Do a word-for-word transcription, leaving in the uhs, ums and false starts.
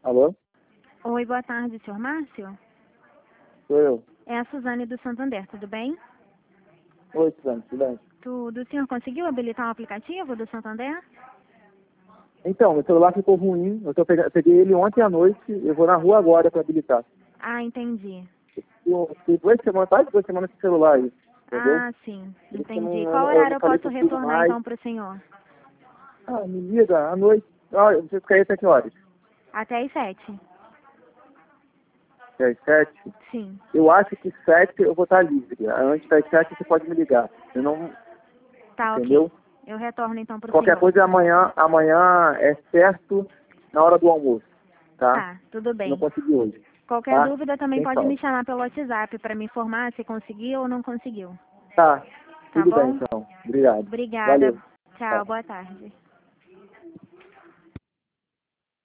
Alô? Oi, boa tarde, senhor Márcio. Sou eu. É a Suzane do Santander, tudo bem? Oi, Suzane, tudo bem? Tudo. O senhor conseguiu habilitar o aplicativo do Santander? Então, meu celular ficou ruim, eu tô pega- peguei ele ontem à noite, eu vou na rua agora para habilitar. Ah, entendi. Eu fiquei duas semanas, quase duas semanas com o celular aí, entendeu? Ah, sim, Por isso que eu entendi. não, Qual eu, eu horário não eu falei posso contigo retornar mais. então para o senhor? Ah, me liga, à noite. Ah, você fica aí até que horas? Até às sete. É às sete? Sim. Eu acho que sete eu vou estar livre. Antes das sete você pode me ligar. Eu não, Tá, entendeu? ok. Eu retorno então para o Qualquer senhor. coisa amanhã, amanhã é certo na hora do almoço, tá? Tá, tudo Eu não bem. consegui hoje, Qualquer tá? dúvida também Sem pode me falta. chamar pelo WhatsApp para me informar se conseguiu ou não conseguiu. Tá, Tá tudo bem bom? então. Obrigado. Obrigada. Valeu. Tchau, Tchau. boa tarde.